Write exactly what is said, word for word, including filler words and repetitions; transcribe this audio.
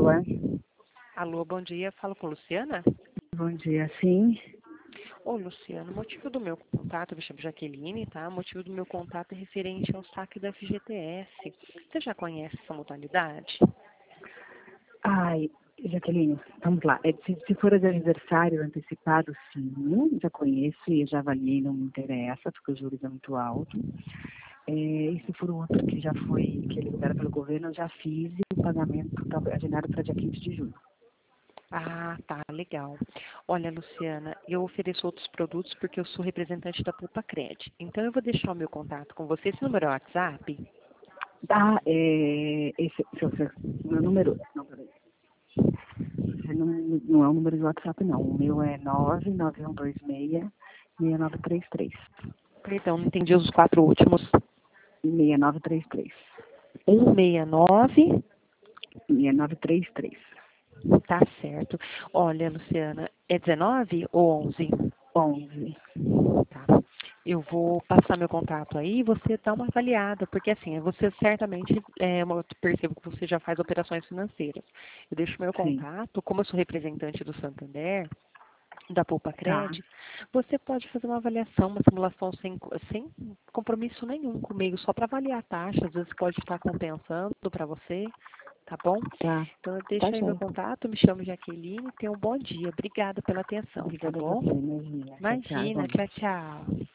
Alô, é? Alô, bom dia. Falo com Luciana? Bom dia, sim. Ô, Luciana, o motivo do meu contato, eu me chamo Jaqueline, tá? O motivo do meu contato é referente ao saque da F G T S. Você já conhece essa modalidade? Ai, Jaqueline, vamos lá. É, se, se for de aniversário antecipado, sim, já conheço e já avaliei, não me interessa, porque o juros é muito alto. É, e se for outro que já foi, que é liberado pelo governo, eu já fiz e o pagamento está agendado para dia quinze de julho. Ah, tá, legal. Olha, Luciana, eu ofereço outros produtos porque eu sou representante da Poupa Cred. Então eu vou deixar o meu contato com você. Esse número é o WhatsApp? Tá, é, esse, esse, esse, meu número, não, peraí. Esse não, não é o número de WhatsApp, não. O meu é nove nove um dois seis, seis nove três três. Perdão, não entendi os quatro últimos. seis nove três três. um seis nove. seis nove três três. Tá certo. Olha, Luciana, é dezenove ou onze? onze. Tá. Eu vou passar meu contato aí e você dá uma avaliada, porque assim, você certamente, é, eu percebo que você já faz operações financeiras. Eu deixo meu Sim, contato, como eu sou representante do Santander, da Poupa tá. Cred, você pode fazer uma avaliação, uma simulação sem, sem compromisso nenhum comigo, só para avaliar a taxa, às vezes pode estar compensando para você, tá bom? Tá. Então eu Tá deixo aí meu certo. contato, me chamo Jaqueline, tenha um bom dia, obrigada pela atenção, tá Obrigada a bom? você, imagina. Tchau, tchau, Imagina, tchau, igualmente. tchau.